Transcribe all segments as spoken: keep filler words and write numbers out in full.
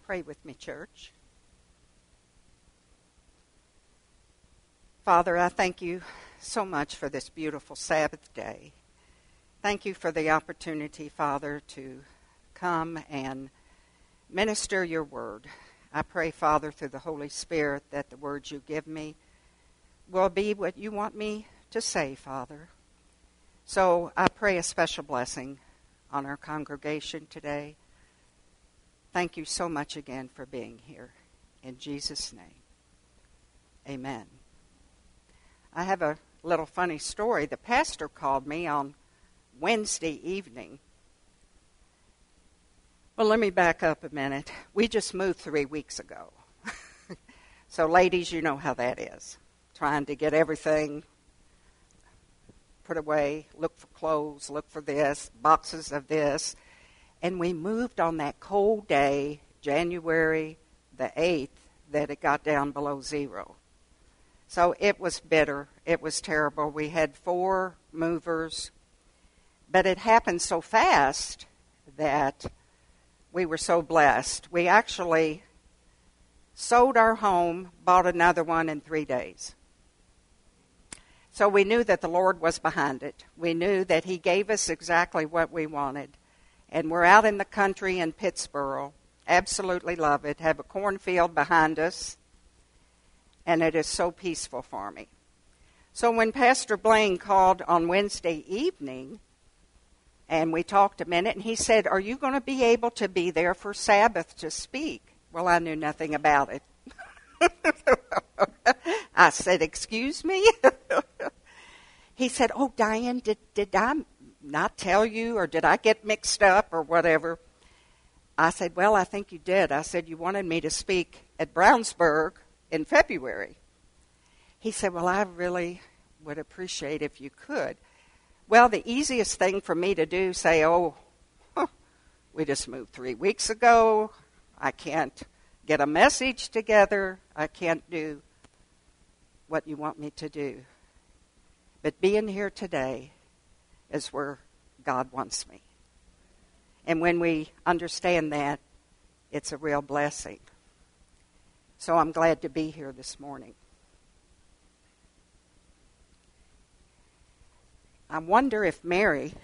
Pray with me, church. Father, I thank you so much for this beautiful Sabbath day. Thank you for the opportunity, Father, to come and minister your word. I pray, Father, through the Holy Spirit, that the words you give me will be what you want me to say, Father. So I pray a special blessing on our congregation today. Thank you so much again for being here. In Jesus' name, amen. I have a little funny story. The pastor called me on Wednesday evening. Well, let me back up a minute. We just moved three weeks ago. So, ladies, you know how that is. Trying to get everything put away, look for clothes, look for this, boxes of this. And we moved on that cold day, January the eighth, that it got down below zero. So it was bitter. It was terrible. We had four movers. But it happened so fast that we were so blessed. We actually sold our home, bought another one in three days. So we knew that the Lord was behind it. We knew that he gave us exactly what we wanted. And we're out in the country in Pittsburgh. Absolutely love it. Have a cornfield behind us. And it is so peaceful for me. So when Pastor Blaine called on Wednesday evening, and we talked a minute, and he said, "Are you going to be able to be there for Sabbath to speak?" Well, I knew nothing about it. I said, "Excuse me?" He said, "Oh, Diane, did, did I not tell you, or did I get mixed up, or whatever?" I said, "Well, I think you did." I said, "You wanted me to speak at Brownsburg in February." He said, "Well, I really would appreciate if you could." Well, the easiest thing for me to do, say, "Oh, huh, we just moved three weeks ago. I can't get a message together. I can't do what you want me to do." But being here today is where God wants me. And when we understand that, it's a real blessing. So I'm glad to be here this morning. I wonder if Mary,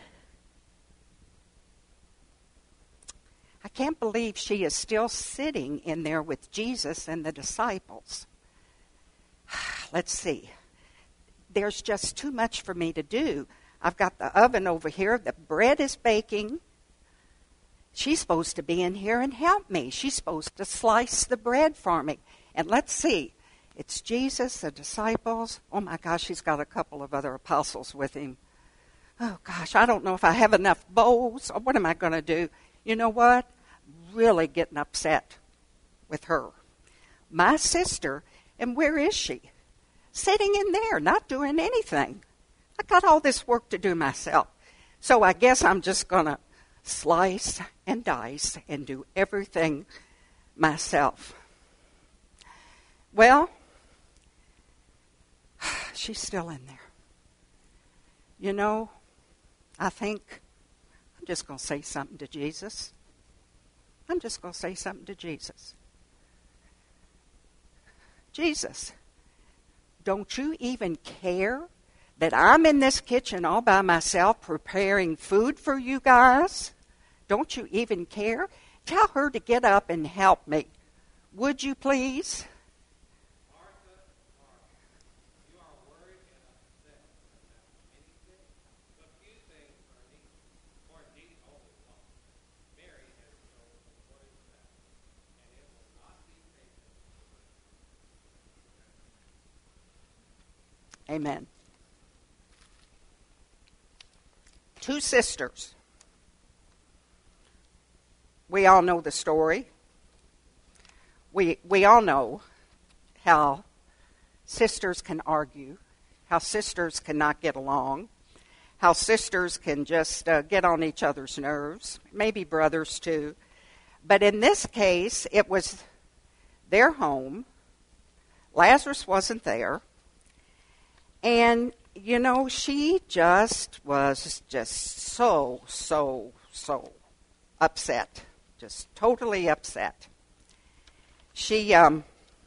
I can't believe she is still sitting in there with Jesus and the disciples. Let's see. There's just too much for me to do. I've got the oven over here. The bread is baking. She's supposed to be in here and help me. She's supposed to slice the bread for me. And let's see. It's Jesus, the disciples. Oh, my gosh, he's got a couple of other apostles with him. Oh, gosh, I don't know if I have enough bowls. Or what am I going to do? You know what? Really getting upset with her. My sister, and where is she? Sitting in there, not doing anything. I got all this work to do myself. So I guess I'm just going to slice and dice and do everything myself. Well, she's still in there. You know, I think I'm just going to say something to Jesus. I'm just going to say something to Jesus. Jesus, don't you even care that I'm in this kitchen all by myself preparing food for you guys? Don't you even care? Tell her to get up and help me. Would you please? Martha, Martha, you are worried and upset about many things, but few things are needed, or indeed only one. Mary has chosen what is best, and it will not be taken away. Amen. Two sisters. We all know the story. We we all know how sisters can argue, how sisters cannot get along, how sisters can just uh, get on each other's nerves, maybe brothers too. But in this case, it was their home. Lazarus wasn't there. And, you know, she just was just so, so, so upset. Just totally upset. She um,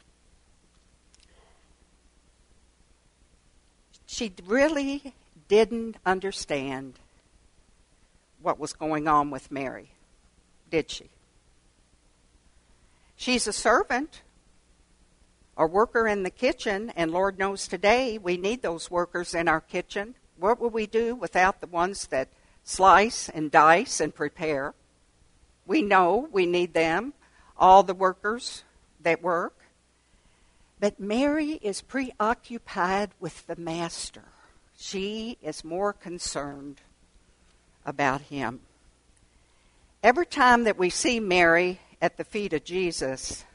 she really didn't understand what was going on with Mary, did she? She's a servant, a worker in the kitchen, and Lord knows today we need those workers in our kitchen. What would we do without the ones that slice and dice and prepare? We know we need them, all the workers that work. But Mary is preoccupied with the Master. She is more concerned about him. Every time that we see Mary at the feet of Jesus,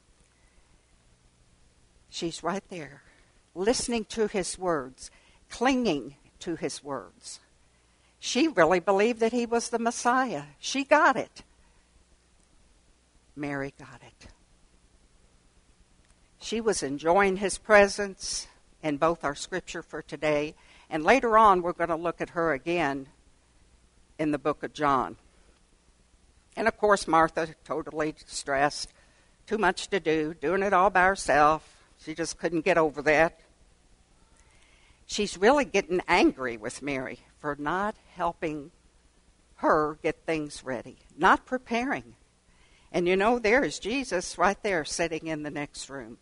she's right there, listening to his words, clinging to his words. She really believed that he was the Messiah. She got it. Mary got it. She was enjoying his presence in both our scripture for today, and later on we're going to look at her again in the book of John. And of course, Martha, totally stressed, too much to do, doing it all by herself. She just couldn't get over that. She's really getting angry with Mary for not helping her get things ready, not preparing. And you know, there is Jesus right there sitting in the next room.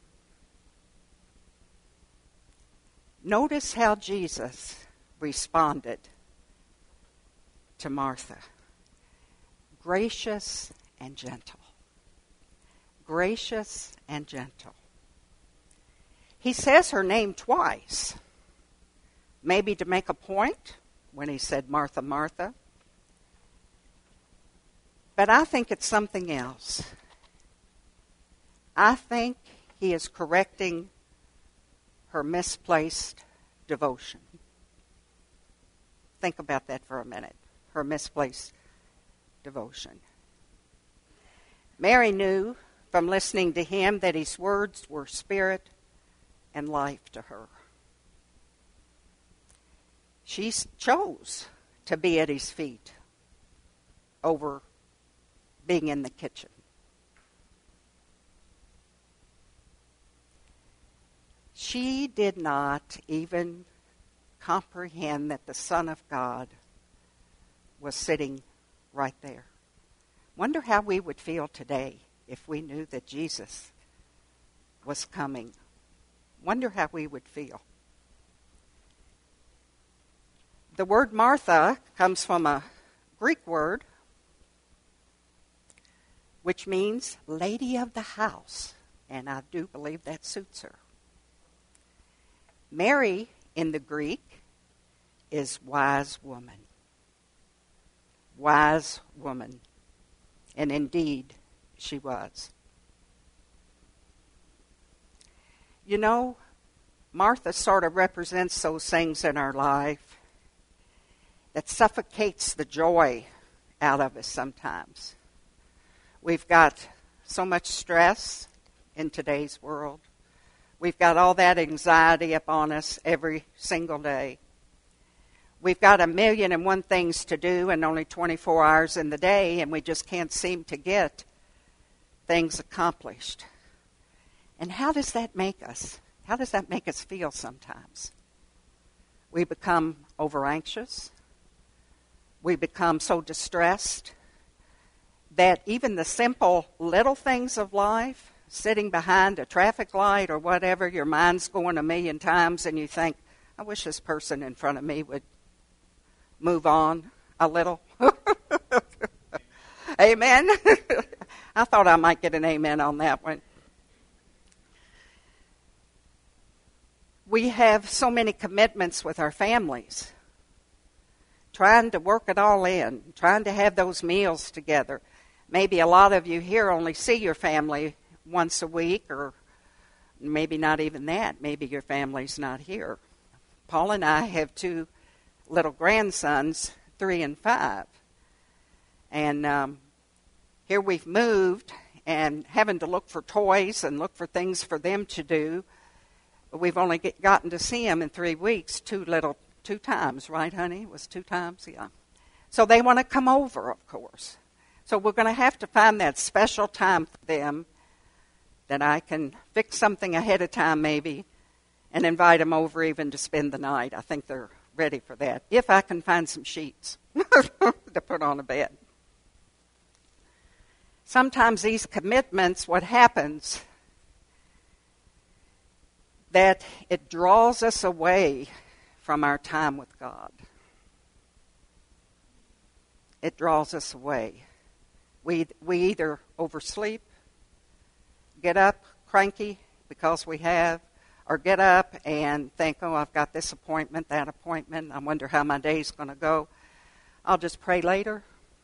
Notice how Jesus responded to Martha. Gracious and gentle. Gracious and gentle. He says her name twice. Maybe to make a point when he said Martha, Martha. But I think it's something else. I think he is correcting her misplaced devotion. Think about that for a minute. Her misplaced devotion. Mary knew from listening to him that his words were spirit and life to her. She chose to be at his feet over being in the kitchen. She did not even comprehend that the Son of God was sitting right there. Wonder how we would feel today if we knew that Jesus was coming. Wonder how we would feel. The word Martha comes from a Greek word which means lady of the house, and I do believe that suits her. Mary in the Greek is wise woman. Wise woman. And indeed, she was. You know, Martha sort of represents those things in our life that suffocates the joy out of us sometimes. We've got so much stress in today's world. We've got all that anxiety upon us every single day. We've got a million and one things to do and only twenty-four hours in the day, and we just can't seem to get things accomplished. And how does that make us? How does that make us feel sometimes? We become over anxious. We become so distressed that even the simple little things of life, sitting behind a traffic light or whatever, your mind's going a million times and you think, I wish this person in front of me would move on a little. Amen? I thought I might get an amen on that one. We have so many commitments with our families, trying to work it all in, trying to have those meals together. Maybe a lot of you here only see your family once a week, or maybe not even that. Maybe your family's not here. Paul and I have two little grandsons, three and five. And um, here we've moved and having to look for toys and look for things for them to do. But we've only get, gotten to see them in three weeks, two little, two times, right, honey? It was two times, yeah. So they want to come over, of course. So we're going to have to find that special time for them that I can fix something ahead of time maybe and invite them over even to spend the night. I think they're ready for that, if I can find some sheets to put on a bed. Sometimes these commitments, what happens, that it draws us away from our time with God. It draws us away. We, we either oversleep, get up cranky because we have, or get up and think, oh, I've got this appointment, that appointment, I wonder how my day's going to go. I'll just pray later.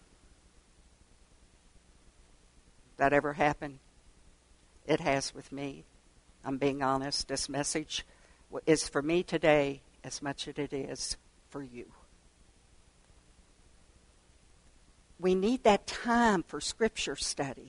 That ever happen? It has with me. I'm being honest. This message is for me today as much as it is for you. We need that time for scripture study,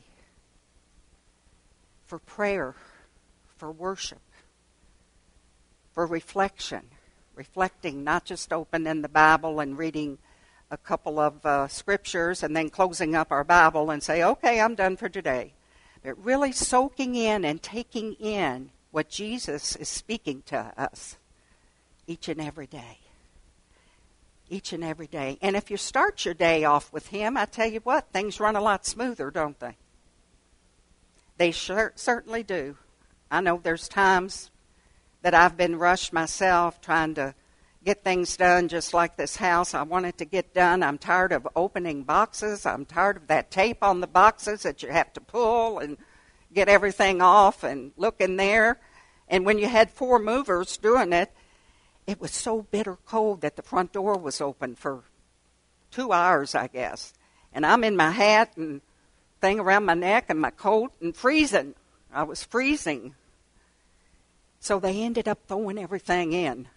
for prayer, for worship, for reflection. Reflecting, not just opening the Bible and reading a couple of uh, scriptures and then closing up our Bible and say, okay, I'm done for today. But really soaking in and taking in what Jesus is speaking to us each and every day. Each and every day. And if you start your day off with Him, I tell you what, things run a lot smoother, don't they? They sure, certainly do. I know there's times that I've been rushed myself trying to get things done, just like this house. I want it to get done. I'm tired of opening boxes. I'm tired of that tape on the boxes that you have to pull and get everything off and look in there. And when you had four movers doing it, it was so bitter cold that the front door was open for two hours, I guess. And I'm in my hat and thing around my neck and my coat and freezing. I was freezing. So they ended up throwing everything in.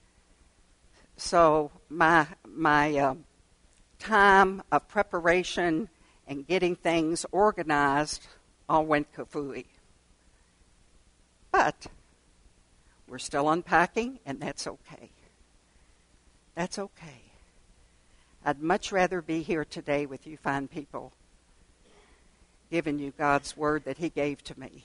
So my my uh, time of preparation and getting things organized all went kafooey. But we're still unpacking, and that's okay. That's okay. I'd much rather be here today with you fine people, giving you God's word that He gave to me.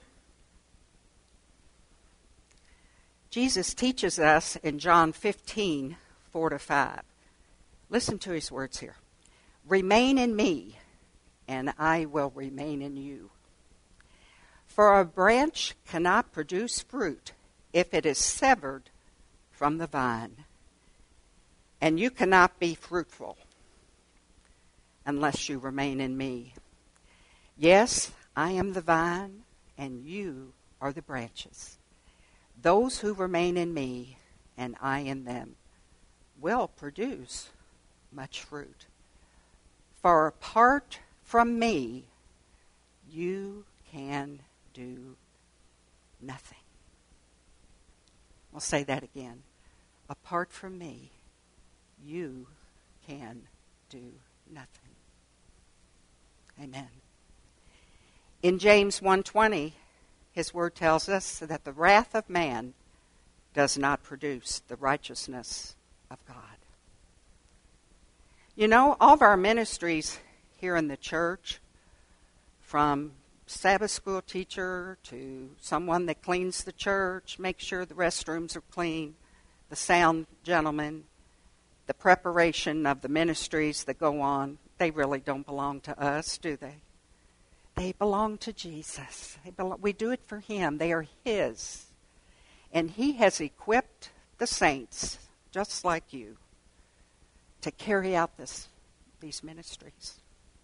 Jesus teaches us in John fifteen, four to five. Listen to His words here. Remain in me, and I will remain in you. For a branch cannot produce fruit if it is severed from the vine. And you cannot be fruitful unless you remain in me. Yes, I am the vine, and you are the branches. Those who remain in me, and I in them, will produce much fruit. For apart from me, you can do nothing. I'll say that again. Apart from me, you can do nothing. Amen. In James one twenty, His word tells us that the wrath of man does not produce the righteousness of God. You know, all of our ministries here in the church, from Sabbath school teacher to someone that cleans the church, makes sure the restrooms are clean, the sound gentleman, the preparation of the ministries that go on, they really don't belong to us, do they? They belong to Jesus. They belong, we do it for Him. They are His. And He has equipped the saints, just like you, to carry out this, these ministries.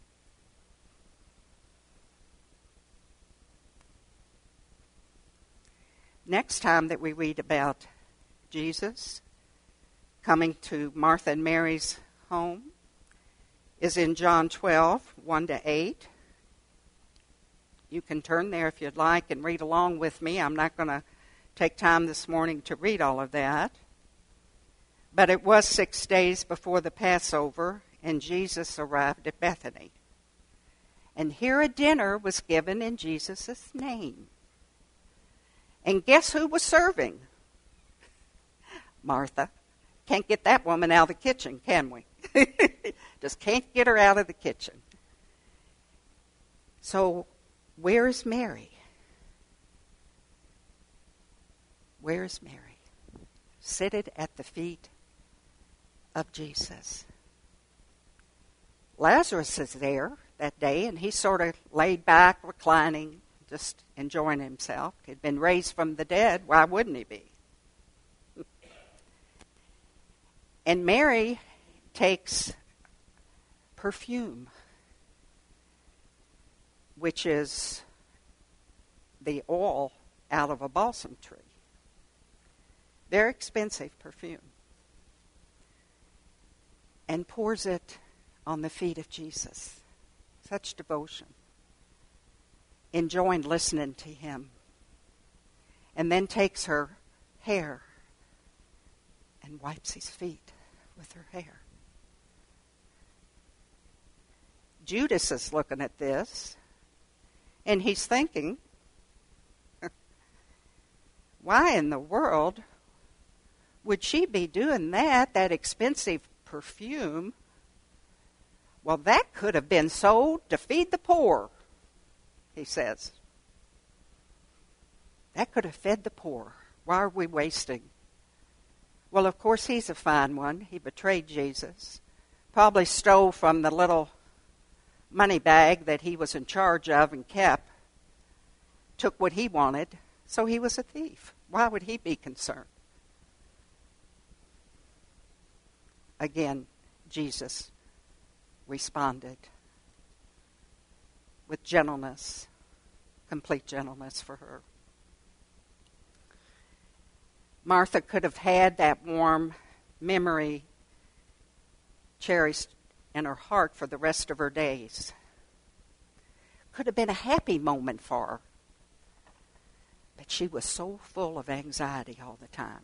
Next time that we read about Jesus coming to Martha and Mary's home is in John twelve, one to eight. You can turn there if you'd like and read along with me. I'm not going to take time this morning to read all of that. But it was six days before the Passover, and Jesus arrived at Bethany. And here a dinner was given in Jesus' name. And guess who was serving? Martha. Can't get that woman out of the kitchen, can we? Just can't get her out of the kitchen. So, where is Mary? Where is Mary? Seated at the feet of Jesus. Lazarus is there that day, and he's sort of laid back, reclining, just enjoying himself. He'd been raised from the dead. Why wouldn't he be? And Mary takes perfume, which is the oil out of a balsam tree. Very expensive perfume. And pours it on the feet of Jesus. Such devotion. Enjoying listening to him. And then takes her hair and wipes his feet with her hair. Judas is looking at this, and he's thinking, why in the world would she be doing that, that expensive perfume? Well, that could have been sold to feed the poor, he says. That could have fed the poor. Why are we wasting? Well, of course, he's a fine one. He betrayed Jesus. Probably stole from the little money bag that he was in charge of and kept. Took what he wanted. So he was a thief. Why would he be concerned? Again, Jesus responded with gentleness, complete gentleness for her. Martha could have had that warm memory cherished in her heart for the rest of her days. Could have been a happy moment for her. But she was so full of anxiety all the time.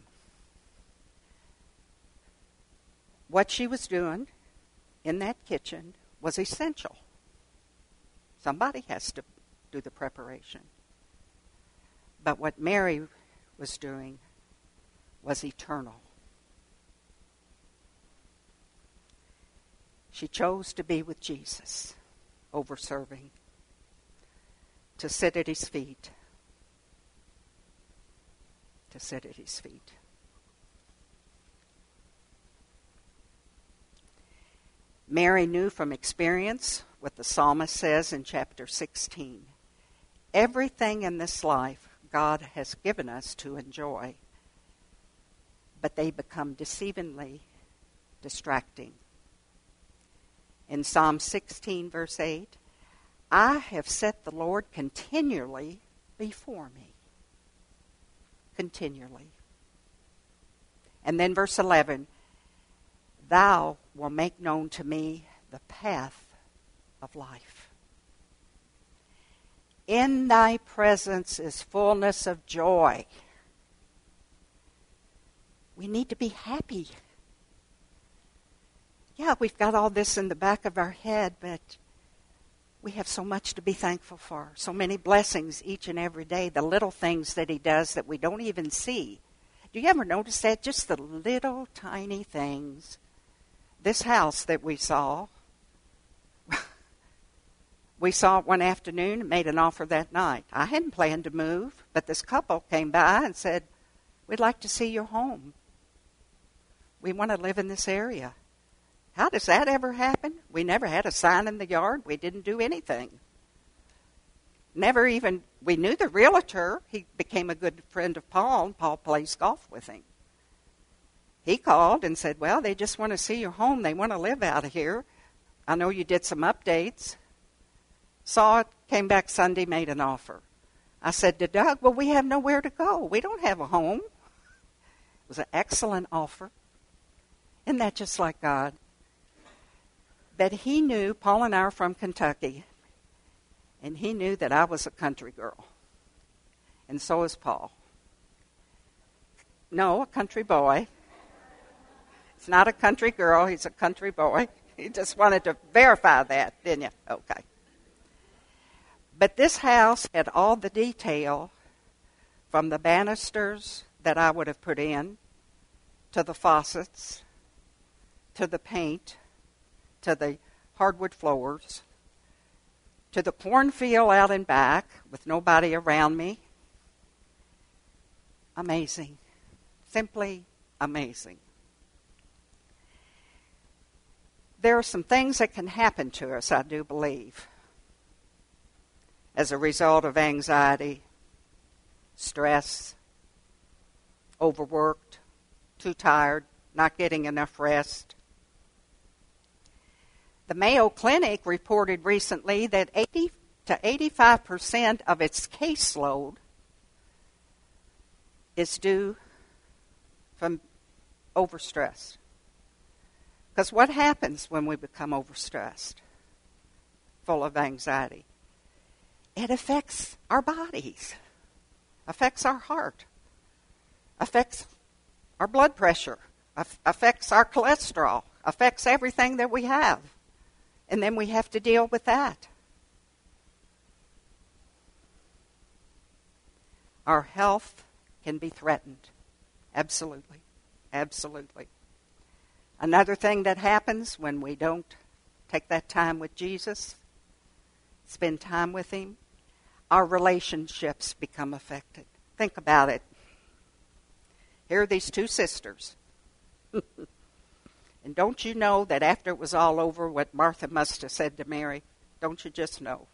What she was doing in that kitchen was essential. Somebody has to do the preparation. But what Mary was doing was eternal. She chose to be with Jesus over serving, to sit at his feet, to sit at his feet. Mary knew from experience what the psalmist says in chapter sixteen. Everything in this life God has given us to enjoy, but they become deceivingly distracting. In Psalm sixteen, verse eight, I have set the Lord continually before me. Continually. And then verse eleven, thou wilt make known to me the path of life. In thy presence is fullness of joy. We need to be happy. Yeah, we've got all this in the back of our head, but we have so much to be thankful for. So many blessings each and every day. The little things that he does that we don't even see. Do you ever notice that? Just the little tiny things. This house that we saw, we saw it one afternoon and made an offer that night. I hadn't planned to move, but this couple came by and said, we'd like to see your home. We want to live in this area. How does that ever happen? We never had a sign in the yard. We didn't do anything. Never even, we knew the realtor. He became a good friend of Paul, and Paul plays golf with him. He called and said, well, they just want to see your home. They want to live out of here. I know you did some updates. Saw it, came back Sunday, made an offer. I said to Doug, well, we have nowhere to go. We don't have a home. It was an excellent offer. Isn't that just like God? But he knew, Paul and I are from Kentucky, and he knew that I was a country girl. And so is Paul. No, a country boy. It's not a country girl, he's a country boy. He just wanted to verify that, didn't you? Okay. But this house had all the detail from the banisters that I would have put in, to the faucets, to the paint, to the hardwood floors, to the cornfield out in back with nobody around me. amazing. Simply amazing. There are some things that can happen to us, I do believe, as a result of anxiety, stress, overworked, too tired, not getting enough rest. The Mayo Clinic reported recently that eighty to eighty-five percent of its caseload is due from overstress. Because what happens when we become overstressed, full of anxiety? It affects our bodies, affects our heart, affects our blood pressure, affects our cholesterol, affects everything that we have. And then we have to deal with that. Our health can be threatened. Absolutely. Absolutely. Another thing that happens when we don't take that time with Jesus, spend time with Him, our relationships become affected. Think about it. Here are these two sisters. And don't you know that after it was all over, what Martha must have said to Mary? Don't you just know?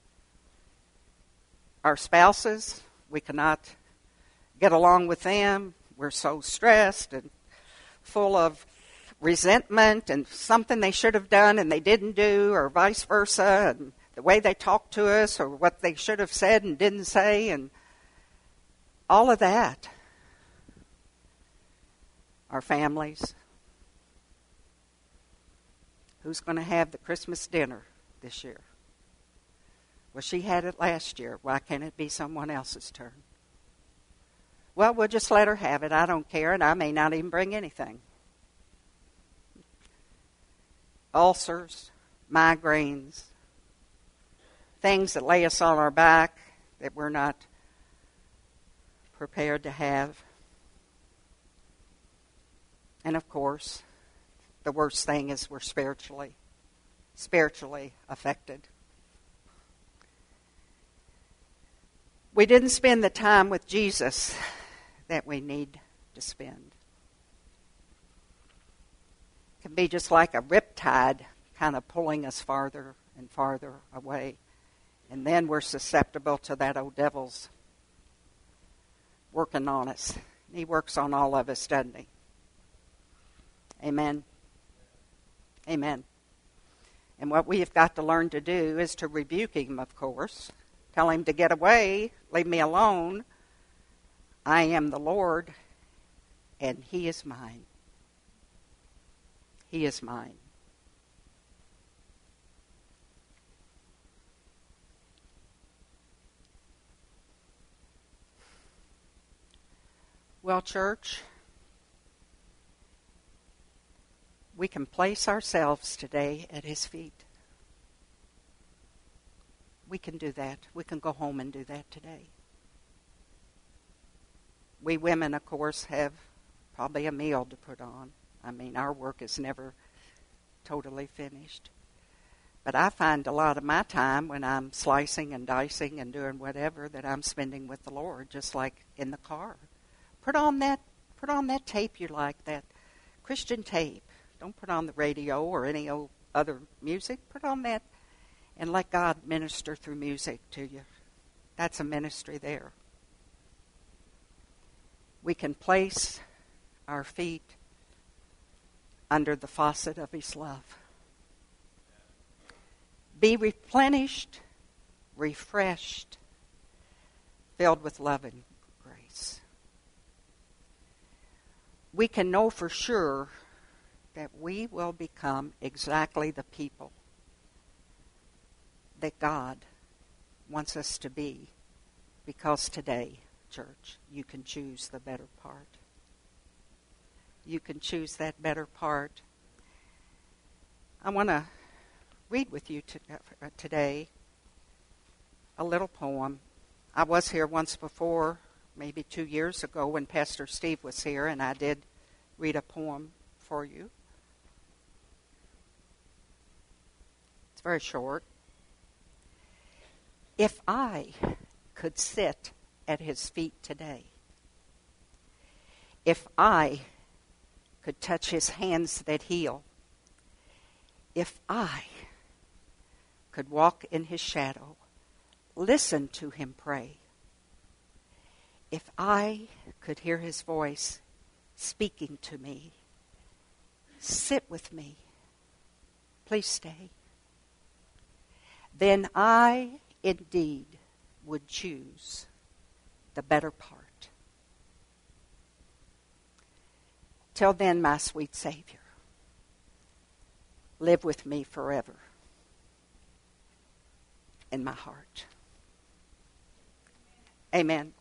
Our spouses, we cannot get along with them. We're so stressed and full of resentment and something they should have done and they didn't do, or vice versa, and the way they talk to us, or what they should have said and didn't say, and all of that. Our families. Who's going to have the Christmas dinner this year? Well, she had it last year. Why can't it be someone else's turn? Well, we'll just let her have it. I don't care, and I may not even bring anything. Ulcers, migraines, things that lay us on our back that we're not prepared to have. And of course, the worst thing is we're spiritually, spiritually affected. We didn't spend the time with Jesus that we need to spend. It can be just like a riptide kind of pulling us farther and farther away. And then we're susceptible to that old devil's working on us. He works on all of us, doesn't he? Amen. Amen. And what we have got to learn to do is to rebuke him, of course. Tell him to get away, leave me alone. I am the Lord, and he is mine. He is mine. Well, church, we can place ourselves today at his feet. We can do that. We can go home and do that today. We women, of course, have probably a meal to put on. I mean, our work is never totally finished. But I find a lot of my time when I'm slicing and dicing and doing whatever that I'm spending with the Lord, just like in the car. Put on that, put on that tape you like, that Christian tape. Don't put on the radio or any old other music. Put on that and let God minister through music to you. That's a ministry there. We can place our feet under the faucet of his love. Be replenished, refreshed, filled with love and grace. We can know for sure that we will become exactly the people that God wants us to be, because today, church, you can choose the better part. You can choose that better part. I want to read with you to, uh, today a little poem. I was here once before, maybe two years ago, when Pastor Steve was here, and I did read a poem for you. It's very short. If I could sit at his feet today, If I could touch his hands that heal, if I could walk in his shadow, listen to him pray, if I could hear his voice speaking to me, sit with me, please stay, then I indeed would choose the better part. Till then, my sweet Savior, live with me forever in my heart. Amen.